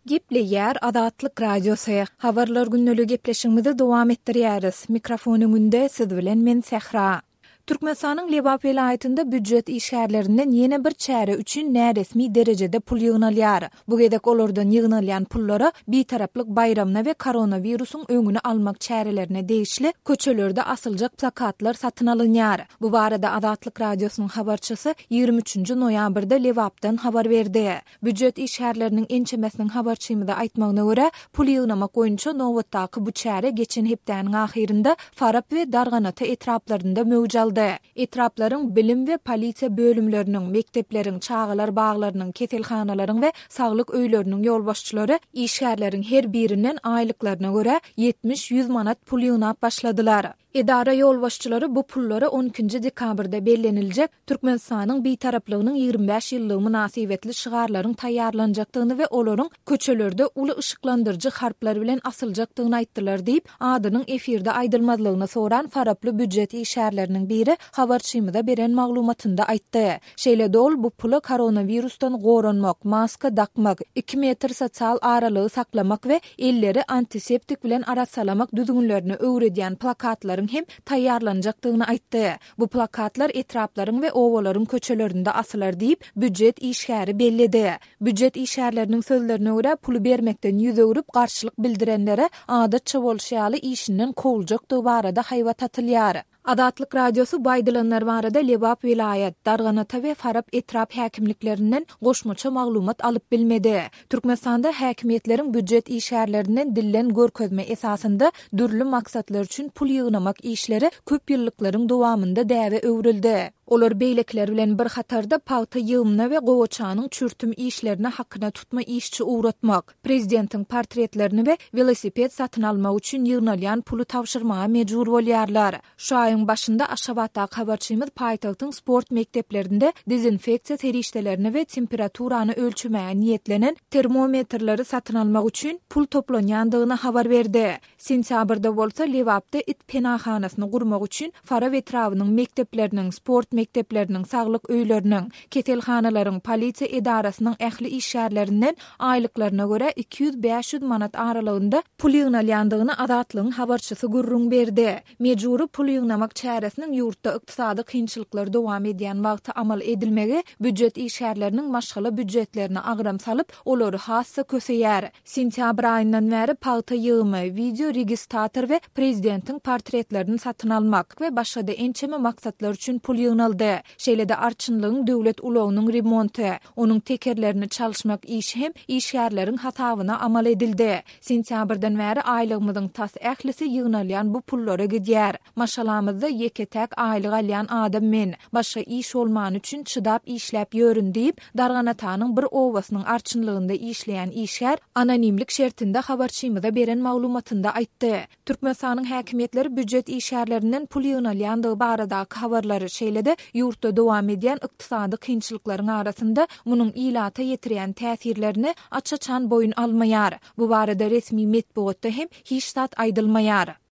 Gepleýär Adatlyk radiosu. Habarlar günnäli gepleşigimizi dowam etdirýäris. Mikrofonuň önünde siz bilen men Sehra. Türkmenistanyň Lebap vilayatynda büdjet işgärlerinden ýene bir çäre üçin näresmi derejede pul ýygnalýar. Bu gedek olardan ýygnalýan pullara bitaraplyk bayramna we koronawirusyň öňüni almak çärelerine değişli köçelerde asıljak plakatlar satyn alynýar. Bu barada Adatlyk radiosynyň habarçysy 23 noýabrda Lebapdan habar berdi. Büdjet işgärleriniň ençemesiniň habarçymyda aýtmagyna görä, pul ýygnamak boýunça nowatdaky bu çäre geçen hepdäniň ahyrynda Farap we Darganata etraplarynda mewjud. Etrapların bilim ve polisiya bölümlerinin, mekteplerin, çağılar bağlarının, keselhanalaryň we saglyk öýleriniň ýolbaşçylary işgärlerin her birinden aýlyklaryna görä 70-100 manat pul ýygnap başladylar. Edara ýolbaşçylary bu pullary 12 dekabrda bellenilje Türkmenistanyň bitaraplygynyň 25 ýyllygy münasibetli şygarlaryň taýýarlanjakdygyny we olaryň köçelerde uly ışıklandyrjy harplar bilen asyljakdygyny aýtdylar diýip adynyň efirde aýdylmazlygyny soran Faraply büdjet işgärleriniň biri habarçymyda beren maglumatynda aýtdy. Şeýle dol bu pula koronavirusdan goranmak, maska dakmak, 2 metr sosial aralygy saklamak we elleri antiseptik bilen arasalamak düzgünlerini öwredýän plakatlaryň hem taýýarlanjakdygyny aýtdy. Bu plakatlar etraplaryň we owalaryň köçelerinde asylar diýip büdjet işgäri belledi. Büdjet işgärleriniň sözlerine görä pul bermekden ýüz öwrüp garşylyk bildirenlere adatça bolşaly işinden kowuljakdygy barada haýbat atylýar. Adatlyk radiosu baýdylanlar barada Lebap vilayat, Darganata we Farap etrap häkimliklerinden goşmaça maglumat alyp bilmedi. Türkmenistanda häkimetleriň büdjet işgärlerinden dillen görkezme esasında dürli maksatlar üçin pul ýygnamak işleri köp ýyllyklaryň dowamında däwe öwrildi. Olar beýlekler bilen bir hatarda paýta ýygmyna we gowaçanyň çürtüm işlerine hakyna tutma işçi uğratmak, prezidentiň portretlerini we velosiped satyn almak üçin ýygnalýan pulu tawşyrmaga mejbur bolýarlar. Şu aýyň başynda Aşgabatda habarçymyz paýtagtyň sport mekteplerinde dezinfeksiýa terişdelerini we temperaturany ölçmäge niýetlenen termometrleri satyn almak üçin pul toplanýandygyny habar berdi. Sentýabrda bolsa Lebapda it penahanasyny gurmak üçin Farap etrawynyň mektepleriniň, sport mektepleriniň, saglyk öýleriniň, keselhanalaryň, polisiya edarasynyň ähli işgärlerinden aýlyklaryna görä 200-500 manat aralygynda pul ýygnalýandygyny Adatlygyň habarçysy gurrun berdi. Mejburi pul ýygnamak çäresiniň ýurtda ykdysady kynçylyklar dowam edýän wagtda amal edilmegi büdjet işgärleriniň maşgala büdjetlerini agram salyp olary hassa köseýär. Sentýabr aýyndan bäri paýta ýygymy, video registrator we prezidentiň portretlerini satyn almak we başga da ençeme maksatlar üçin pul ýygnaldy. Şeýle-de arçynlygyň döwlet ulagynyň remonty, onuň tekerlerini çalyşmak işi hem işgärleriň hatawyna amal edildi. Sentýabrdan bäri aýlygymyzyň tas ählisi ýygnalýan bu pullara gidýär. Maşalamyzda ýeketäk aýlyk alýan adam men, başga iş bolman üçin çydap işläp ýörün diýip Darganatanyň bir owasynyň arçynlygynda işleýän işgär anonimlik şertinde habarçymyza beren maglumatynda aýtdy. Türkmenistanyň häkimetleri büdjet işgärlerinden pul ýygnalýandygy baradaky habarlary şeýle-de ýurtda dowam edýän ykdysady kynçylyklaryň arasynda munyň ilata ýetirýän täsirlerini açaçan boyun almaýar. Bu barada resmi metbuatda hem hiç zat aýdylmaýar.